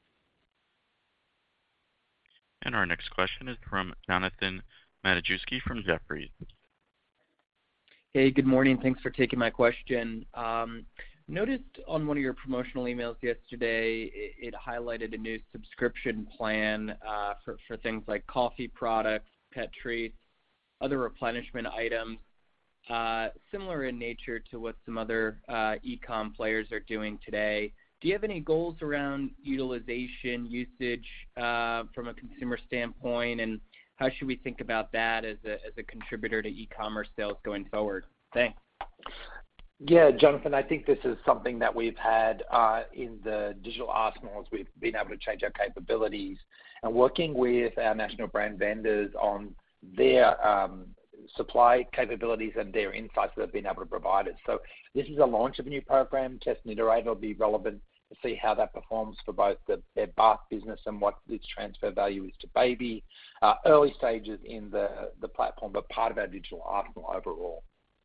And our next question is from Jonathan Matuszewski from Jefferies. Hey, good morning. Thanks for taking my question. Um, Noticed on one of your promotional emails yesterday, it, it highlighted a new subscription plan uh, for, for things like coffee products, pet treats, other replenishment items, uh, similar in nature to what some other uh, e-com players are doing today. Do you have any goals around utilization, usage uh, from a consumer standpoint, and how should we think about that as a, as a contributor to e-commerce sales going forward? Thanks. Yeah, Jonathan, I think this is something that we've had uh, in the digital arsenal as we've been able to change our capabilities and working with our national brand vendors on their um, supply capabilities and their insights that they've been able to provide us. So this is a launch of a new program, test and iterate. It'll be relevant to see how that performs for both the Bed Bath business and what its transfer value is to Baby. Uh, early stages in the, the platform, but part of our digital arsenal overall.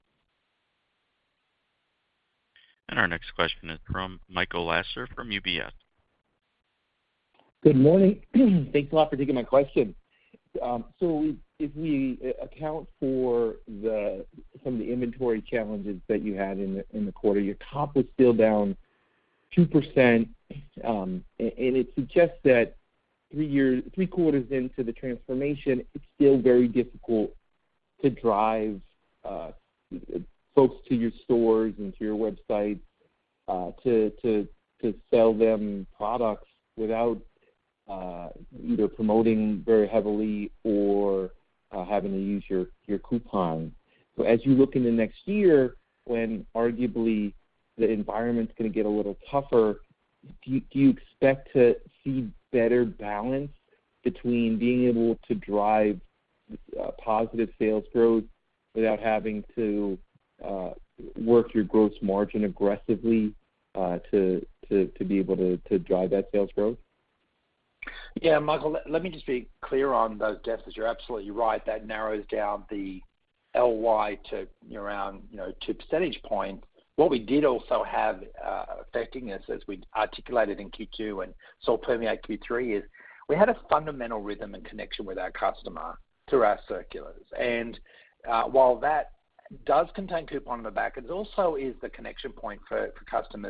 And our next question is from Michael Lasser from U B S. Good morning. Thanks a lot for taking my question. Um, so if we account for the some of the inventory challenges that you had in the, in the quarter, your comp was still down two percent, um, and, and it suggests that three years, three quarters into the transformation, it's still very difficult to drive uh, folks to your stores and to your website uh, to to to sell them products without uh, either promoting very heavily or uh, having to use your, your coupon. So as you look into next year, when arguably the environment's going to get a little tougher, do you, do you expect to see better balance between being able to drive uh, positive sales growth without having to uh, work your gross margin aggressively uh, to, to to be able to, to drive that sales growth? Yeah, Michael, let, let me just be clear on those deficits. You're absolutely right. That narrows down the L Y to around, you know, two percentage points. What we did also have uh, affecting us, as we articulated in Q two and saw permeate Q three, is we had a fundamental rhythm and connection with our customer through our circulars. And uh, while that does contain coupon on the back, it also is the connection point for, for customers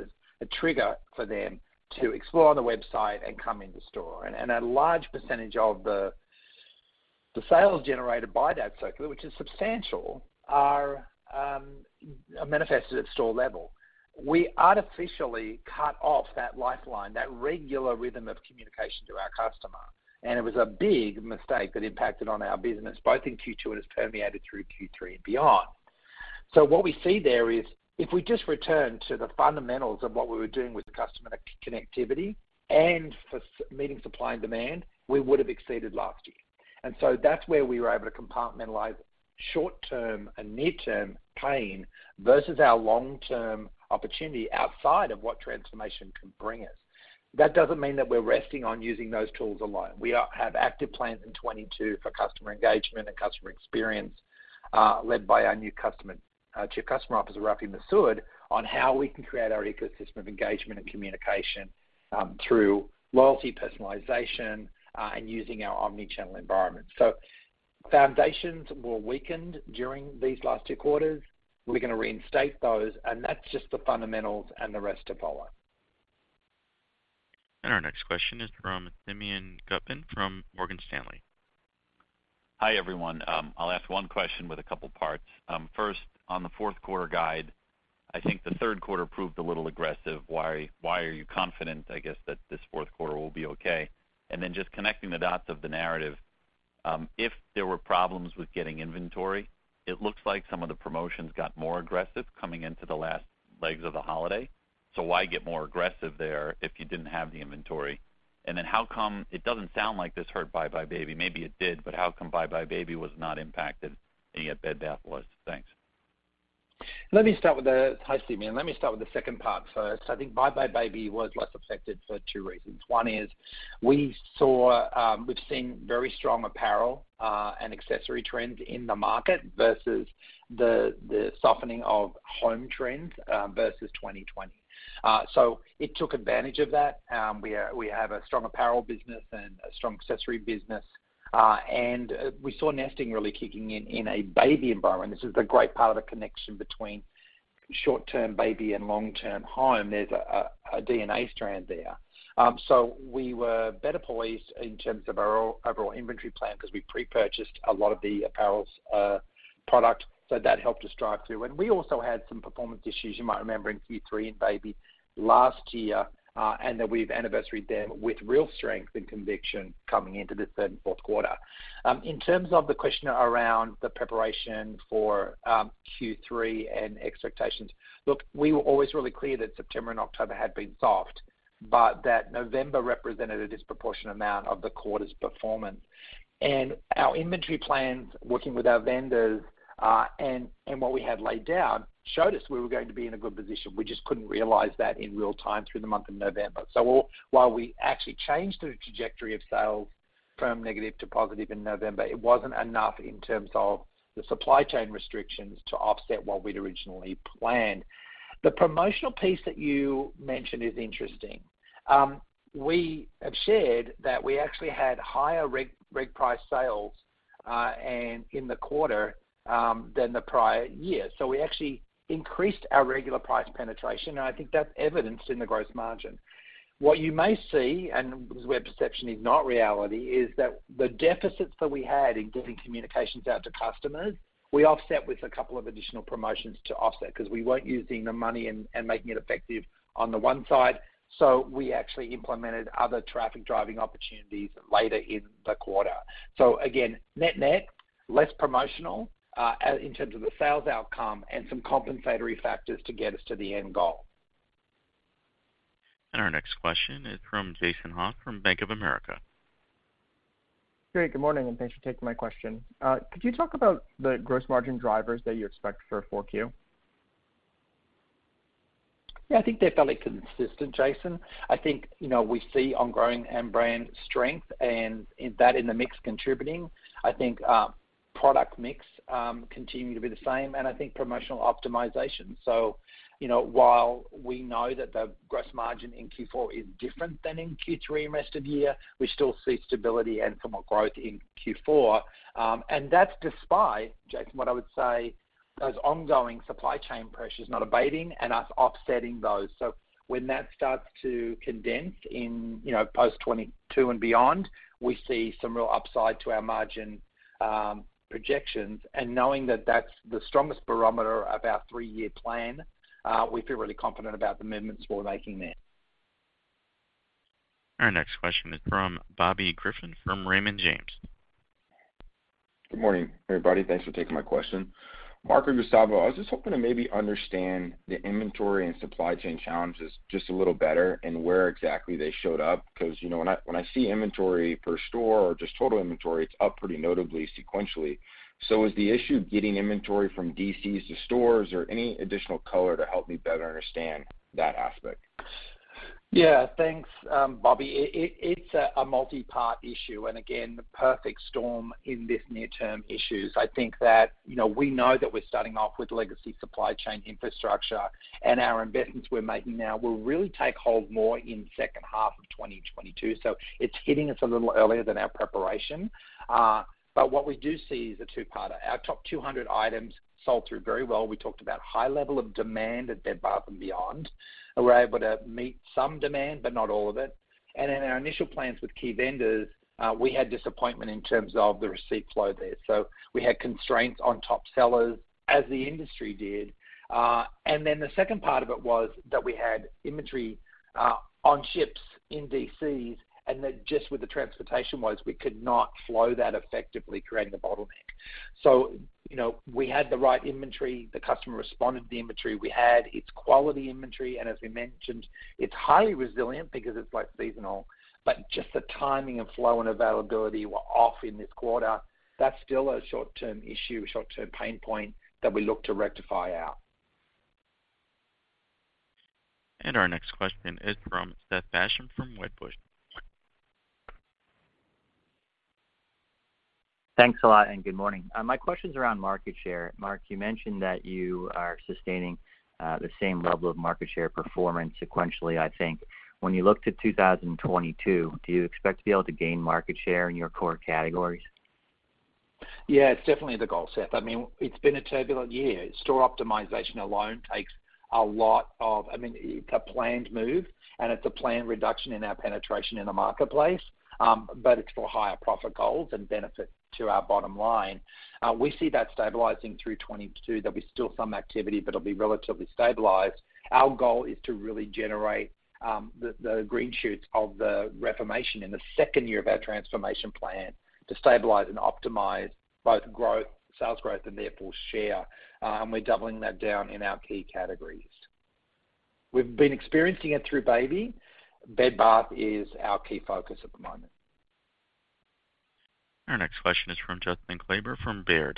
a trigger for them to explore on the website and come into store. And, and a large percentage of the the sales generated by that circular, which is substantial, are, um, are manifested at store level. We artificially cut off that lifeline, that regular rhythm of communication to our customer. And it was a big mistake that impacted on our business, both in Q two and has permeated through Q three and beyond. So what we see there is, if we just return to the fundamentals of what we were doing with customer connectivity and for meeting supply and demand, we would have exceeded last year. And so that's where we were able to compartmentalize short-term and near-term pain versus our long-term opportunity outside of what transformation can bring us. That doesn't mean that we're resting on using those tools alone. We are, have active plans in twenty-two for customer engagement and customer experience, uh, led by our new customer uh, Chief Customer Officer, Rafi Masood, on how we can create our ecosystem of engagement and communication um, through loyalty, personalization, uh, and using our omni-channel environment. So foundations were weakened during these last two quarters. We're going to reinstate those, and that's just the fundamentals, and the rest to follow. And our next question is from Simeon Gutman from Morgan Stanley. Hi, everyone. Um, I'll ask one question with a couple parts. Um, first, on the fourth quarter guide, I think the third quarter proved a little aggressive. Why, why are you confident, I guess, that this fourth quarter will be okay? And then just connecting the dots of the narrative, um, if there were problems with getting inventory, it looks like some of the promotions got more aggressive coming into the last legs of the holiday. So why get more aggressive there if you didn't have the inventory? And then how come it doesn't sound like this hurt Bye Bye Baby? Maybe it did, but how come Bye Bye Baby was not impacted and yet Bed Bath was? Thanks. Let me start with the, hi Simeon, let me start with the second part first. I think Bye Bye Baby was less affected for two reasons. One is we saw, um, we've seen very strong apparel uh, and accessory trends in the market versus the, the softening of home trends uh, versus twenty twenty. Uh, so it took advantage of that. Um, we, are, we have a strong apparel business and a strong accessory business. Uh, and uh, we saw nesting really kicking in in a baby environment. This is the great part of the connection between short-term baby and long-term home. There's a, a, a D N A strand there. Um, so we were better poised in terms of our overall inventory plan because we pre-purchased a lot of the apparel uh, product. So that helped us drive through. And we also had some performance issues, you might remember, in Q three in baby last year, uh, and that we've anniversaried them with real strength and conviction coming into the third and fourth quarter. Um, in terms of the question around the preparation for um, Q three and expectations, look, we were always really clear that September and October had been soft, but that November represented a disproportionate amount of the quarter's performance. And our inventory plans, working with our vendors, Uh, and, and what we had laid down showed us we were going to be in a good position. We just couldn't realize that in real time through the month of November. So we'll, while we actually changed the trajectory of sales from negative to positive in November, it wasn't enough in terms of the supply chain restrictions to offset what we'd originally planned. The promotional piece that you mentioned is interesting. Um, we have shared that we actually had higher reg, reg price sales uh, and in the quarter Um, than the prior year. So we actually increased our regular price penetration, and I think that's evidenced in the gross margin. What you may see, and where perception is not reality, is that the deficits that we had in getting communications out to customers, we offset with a couple of additional promotions to offset because we weren't using the money and, and making it effective on the one side. So we actually implemented other traffic driving opportunities later in the quarter. So again, net-net, less promotional, Uh, in terms of the sales outcome and some compensatory factors to get us to the end goal. And our next question is from Jason Haas from Bank of America. Great. Good morning, and thanks for taking my question. Uh, could you talk about the gross margin drivers that you expect for four Q? Yeah, I think they're fairly consistent, Jason. I think, you know, we see ongoing and brand strength and in that in the mix contributing. I think uh, product mix um, continuing to be the same, and I think promotional optimization. So, you know, while we know that the gross margin in Q four is different than in Q three and rest of the year, we still see stability and somewhat growth in Q four. Um, and that's despite, Jason, what I would say, those ongoing supply chain pressures not abating and us offsetting those. So When that starts to condense in, you know, post twenty-two and beyond, we see some real upside to our margin um, projections. And knowing that that's the strongest barometer of our three-year plan, uh, we feel really confident about the movements we're making there. Our next question is from Bobby Griffin from Raymond James. Good morning, everybody. Thanks for taking my question. Mark or Gustavo, I was just hoping to maybe understand the inventory and supply chain challenges just a little better and where exactly they showed up. Because, you know, when I when I see inventory per store or just total inventory, it's up pretty notably sequentially. So is the issue getting inventory from D Cs to stores, or any additional color to help me better understand that aspect? Yeah, thanks, um, Bobby. It, it, it's a, a multi-part issue, and again, the perfect storm in this near-term issues. I think that, you know, we know that we're starting off with legacy supply chain infrastructure, and our investments we're making now will really take hold more in second half of twenty twenty-two. So it's hitting us a little earlier than our preparation. Uh, but what we do see is a two-parter. Our top two hundred items sold through very well. We talked about high level of demand at Bed Bath and Beyond. We're able to meet some demand, but not all of it. And in our initial plans with key vendors, uh, we had disappointment in terms of the receipt flow there. So we had constraints on top sellers, as the industry did. Uh, and then the second part of it was that we had inventory uh, on ships in D Cs, and that just with the transportation woes, we could not flow that effectively, creating a bottleneck. So, you know, we had the right inventory. The customer responded to the inventory we had. It's quality inventory, and as we mentioned, it's highly resilient because it's like seasonal, but just the timing and flow and availability were off in this quarter. That's still a short-term issue, short-term pain point that we look to rectify out. And our next question is from Seth Basham from Wedbush. Thanks a lot, and good morning. Uh, my question's around market share. Mark, you mentioned that you are sustaining uh, the same level of market share performance sequentially, I think. When you look to two thousand twenty-two, do you expect to be able to gain market share in your core categories? Yeah, it's definitely the goal, Seth. I mean, it's been a turbulent year. Store optimization alone takes a lot of, I mean, it's a planned move, and it's a planned reduction in our penetration in the marketplace, um, but it's for higher profit goals and benefit to our bottom line. Uh, we see that stabilizing through twenty-two. There'll be still some activity, but it'll be relatively stabilized. Our goal is to really generate um, the, the green shoots of the reformation in the second year of our transformation plan to stabilize and optimize both growth, sales growth, and therefore share. Uh, and we're doubling that down in our key categories. We've been experiencing it through baby. Bed Bath is our key focus at the moment. Our next question is from Justin Kleber from Baird.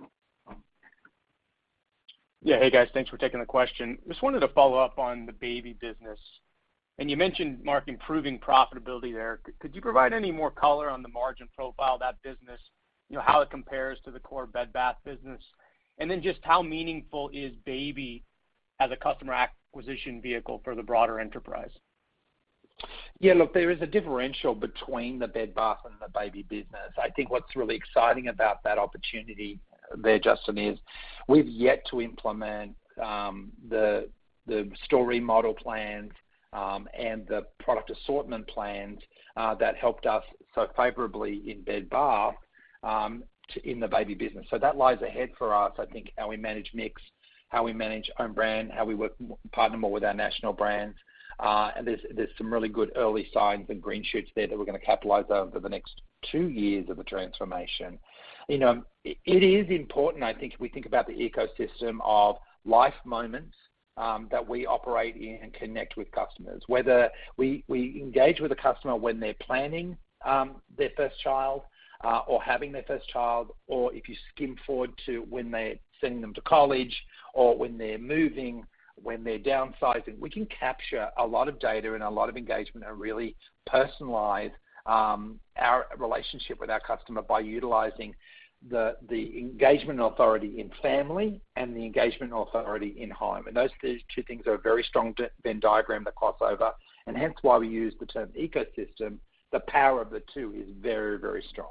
Yeah, hey guys, thanks for taking the question. Just wanted to follow up on the baby business. And you mentioned, Mark, improving profitability there. Could you provide any more color on the margin profile of that business, you know, how it compares to the core Bed Bath business? And then just how meaningful is baby as a customer acquisition vehicle for the broader enterprise? Yeah, look, there is a differential between the Bed Bath and the baby business. I think what's really exciting about that opportunity there, Justin, is we've yet to implement um, the the store remodel plans um, and the product assortment plans uh, that helped us so favorably in Bed Bath um, to, in the baby business. So that lies ahead for us. I think how we manage mix, how we manage own brand, how we work partner more with our national brands. Uh, and there's there's some really good early signs and green shoots there that we're going to capitalize over the next two years of the transformation. You know, it, it is important, I think, if we think about the ecosystem of life moments um, that we operate in and connect with customers, whether we, we engage with a customer when they're planning um, their first child uh, or having their first child, or if you skim forward to when they're sending them to college or when they're moving, when they're downsizing, we can capture a lot of data and a lot of engagement and really personalize um, our relationship with our customer by utilizing the the engagement authority in family and the engagement authority in home. And those two things are a very strong Venn diagram that cross over, and hence why we use the term ecosystem. The power of the two is very, very strong.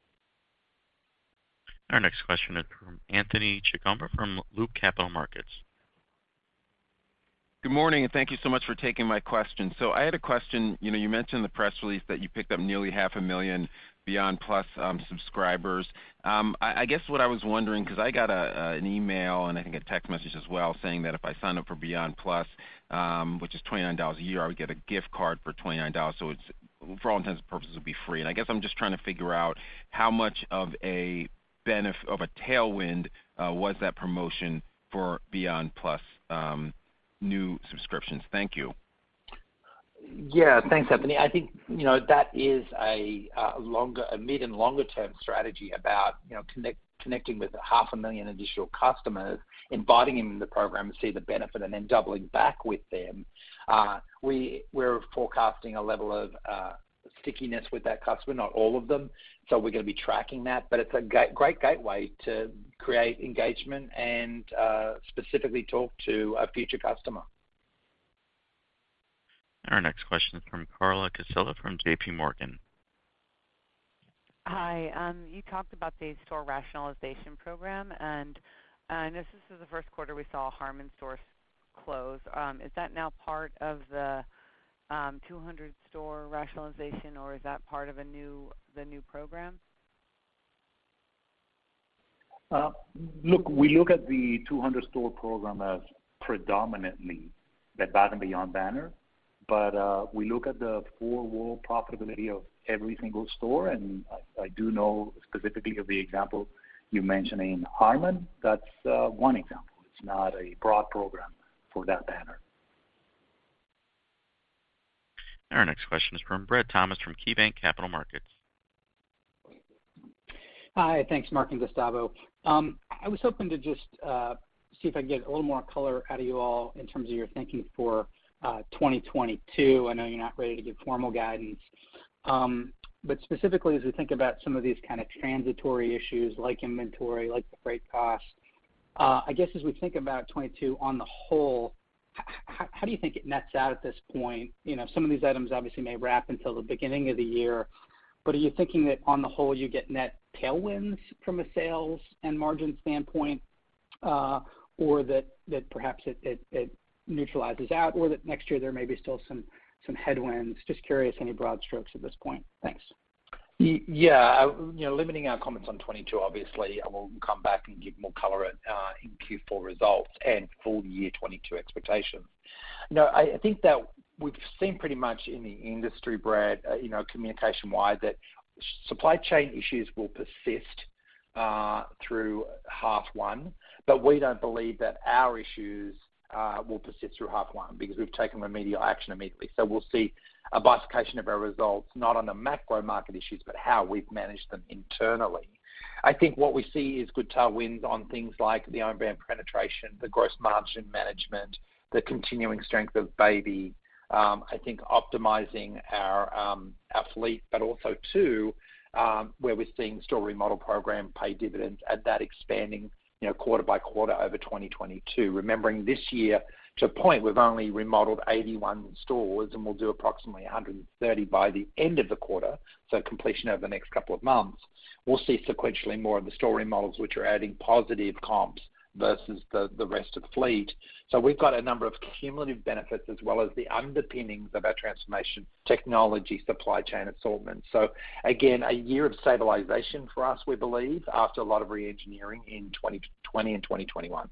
Our next question is from Anthony Chukumba from Loop Capital Markets. Good morning, and thank you so much for taking my question. So I had a question. You know, you mentioned in the press release that you picked up nearly half a million Beyond Plus um, subscribers. Um, I, I guess what I was wondering, because I got a, uh, an email and I think a text message as well saying that if I sign up for Beyond Plus, um, which is twenty-nine dollars a year, I would get a gift card for twenty-nine dollars. So it's, for all intents and purposes, it would be free. And I guess I'm just trying to figure out how much of a benefit, of a tailwind uh, was that promotion for Beyond Plus um, new subscriptions. Thank you. Yeah, thanks, Anthony. I think, you know, that is a uh, longer, a mid and longer term strategy about, you know, connect, connecting with half a million additional customers, inviting them in the program to see the benefit and then doubling back with them. Uh, we, we're forecasting a level of uh, stickiness with that customer, not all of them. So we're going to be tracking that, but it's a great gateway to create engagement and uh, specifically talk to a future customer. Our next question is from Carla Casella from J P Morgan. Hi. Um, you talked about the store rationalization program, and I know this is the first quarter we saw a Harmon store close. Um, is that now part of the um, two hundred store rationalization, or is that part of a new the new program? Uh, look, we look at the two hundred store program as predominantly the Bath and Beyond banner. But uh, we look at the four-wall profitability of every single store, and I, I do know specifically of the example you mentioned in Harmon. That's uh, one example. It's not a broad program for that banner. Our next question is from Brett Thomas from KeyBanc Capital Markets. Hi, thanks, Mark and Gustavo. Um, I was hoping to just uh, see if I could get a little more color out of you all in terms of your thinking for Uh, twenty twenty-two. I know you're not ready to give formal guidance, um, but specifically as we think about some of these kind of transitory issues like inventory, like the freight costs, uh, I guess as we think about twenty-two on the whole, h- how do you think it nets out at this point? You know, some of these items obviously may wrap until the beginning of the year, but are you thinking that on the whole you get net tailwinds from a sales and margin standpoint, uh, or that, that perhaps it, it, it neutralizes out, or that next year there may be still some some headwinds? Just curious, any broad strokes at this point. Thanks. Yeah, you know, limiting our comments on twenty-two, obviously, I will come back and give more color at, uh, in Q four results and full year twenty-two expectations. You know, I, I think that we've seen pretty much in the industry, Brad, uh, you know, communication-wide, that supply chain issues will persist uh, through half one, but we don't believe that our issues Uh, will persist through half one because we've taken remedial action immediately. So we'll see a bifurcation of our results, not on the macro market issues, but how we've managed them internally. I think what we see is good tailwinds on things like the own brand penetration, the gross margin management, the continuing strength of baby. Um, I think optimizing our um, our fleet, but also too, um, where we're seeing store remodel program pay dividends and that expanding, you know, quarter by quarter over twenty twenty-two. Remembering this year, to a point, we've only remodeled eighty-one stores, and we'll do approximately one hundred thirty by the end of the quarter, so completion over the next couple of months. We'll see sequentially more of the store remodels, which are adding positive comps versus the, the rest of the fleet. So we've got a number of cumulative benefits as well as the underpinnings of our transformation, technology, supply chain assortment. So again, a year of stabilization for us, we believe, after a lot of re-engineering in twenty twenty and twenty twenty-one.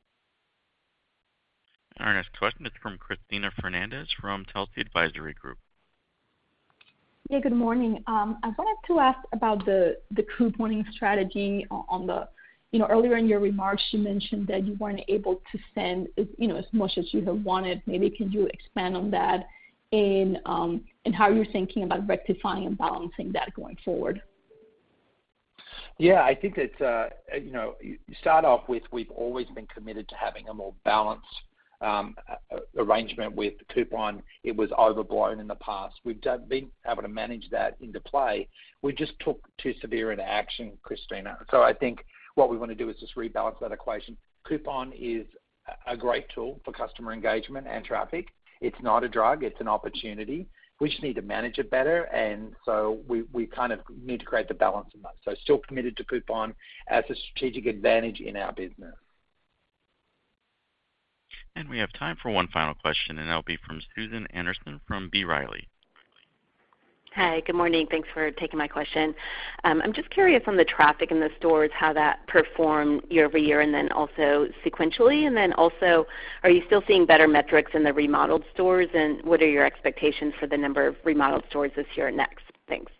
Our next question is from Christina Fernandez from Telsey Advisory Group. Yeah, good morning. Um, I wanted to ask about the, the couponing strategy on the, you know, earlier in your remarks, you mentioned that you weren't able to send, you know, as much as you have wanted. Maybe can you expand on that and, um, and how you're thinking about rectifying and balancing that going forward? Yeah, I think that, uh, you know, you start off with we've always been committed to having a more balanced um, arrangement with coupon. It was overblown in the past. We've done, been able to manage that into play. We just took too severe an action, Christina. So I think what we want to do is just rebalance that equation. Coupon is a great tool for customer engagement and traffic. It's not a drug, it's an opportunity. We just need to manage it better, and so we, we kind of need to create the balance in that. So still committed to coupon as a strategic advantage in our business. And we have time for one final question, and that'll be from Susan Anderson from B. Riley. Hi, good morning. Thanks for taking my question. Um, I'm just curious on the traffic in the stores, how that performed year-over-year and then also sequentially. And then also, are you still seeing better metrics in the remodeled stores, and what are your expectations for the number of remodeled stores this year and next? Thanks.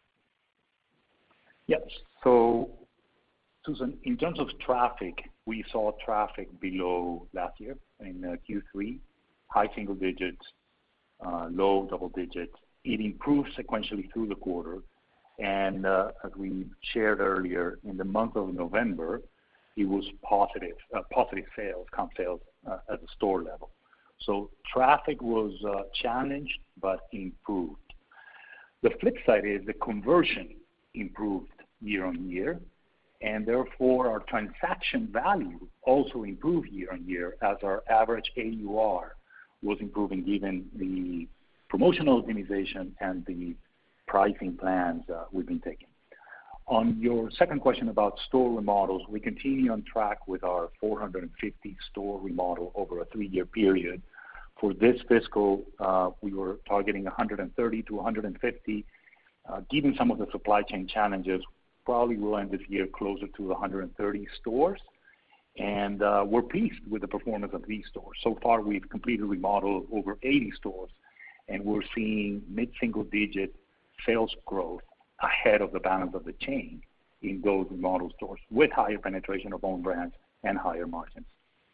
Yes. So, Susan, in terms of traffic, we saw traffic below last year in uh, Q three, high single digits, uh, low double digits. It improved sequentially through the quarter, and uh, as we shared earlier, in the month of November, it was positive, uh, positive sales, comp sales uh, at the store level. So traffic was uh, challenged but improved. The flip side is the conversion improved year on year, and therefore our transaction value also improved year on year as our average A U R was improving given the promotional optimization and the pricing plans uh, we've been taking. On your second question about store remodels, we continue on track with our four hundred fifty store remodel over a three-year period. For this fiscal, uh, we were targeting one hundred thirty to one hundred fifty. Uh, given some of the supply chain challenges, probably we'll end this year closer to one hundred thirty stores. And uh, we're pleased with the performance of these stores. So far, we've completed remodel over eighty stores, and we're seeing mid-single digit sales growth ahead of the balance of the chain in those remodel stores with higher penetration of own brands and higher margins.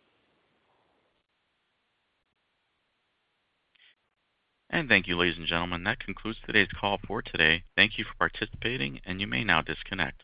And thank you, ladies and gentlemen. That concludes today's call for today. Thank you for participating, and you may now disconnect.